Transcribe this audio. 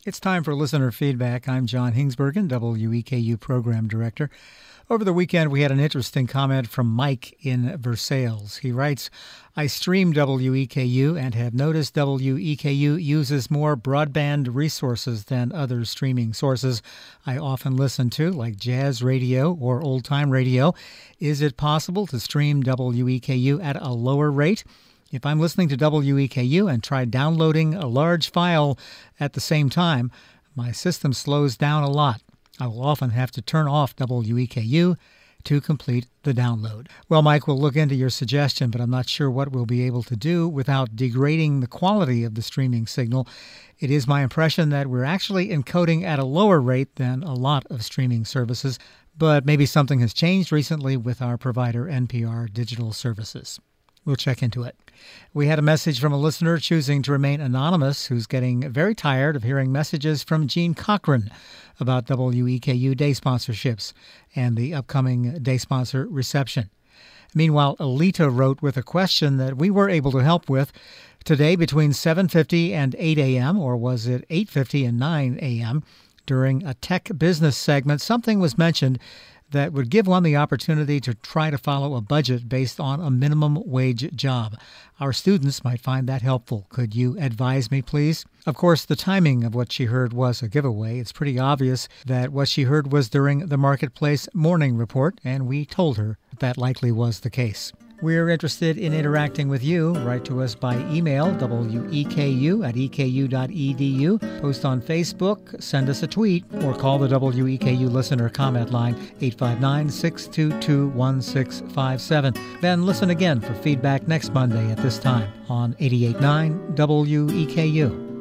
It's time for listener feedback. I'm John Hingsbergen, WEKU Program Director. Over the weekend, we had an interesting comment from Mike in Versailles. He writes, I stream WEKU and have noticed WEKU uses more broadband resources than other streaming sources I often listen to, like jazz radio or old-time radio. Is it possible to stream WEKU at a lower rate? If I'm listening to WEKU and try downloading a large file at the same time, my system slows down a lot. I will often have to turn off WEKU to complete the download. Well, Mike, we'll look into your suggestion, but I'm not sure what we'll be able to do without degrading the quality of the streaming signal. It is my impression that we're actually encoding at a lower rate than a lot of streaming services, but maybe something has changed recently with our provider, NPR Digital Services. We'll check into it. We had a message from a listener choosing to remain anonymous who's getting very tired of hearing messages from Gene Cochran about WEKU day sponsorships and the upcoming day sponsor reception. Meanwhile, Alita wrote with a question that we were able to help with. Today between 7:50 and 8 a.m., or was it 8:50 and 9 a.m., during a tech business segment, something was mentioned that would give one the opportunity to try to follow a budget based on a minimum wage job. Our students might find that helpful. Could you advise me, please? Of course, the timing of what she heard was a giveaway. It's pretty obvious that what she heard was during the Marketplace Morning Report, and we told her that likely was the case. We're interested in interacting with you. Write to us by email, weku@eku.edu. Post on Facebook, send us a tweet, or call the WEKU listener comment line, 859-622-1657. Then listen again for feedback next Monday at this time on 88.9 WEKU.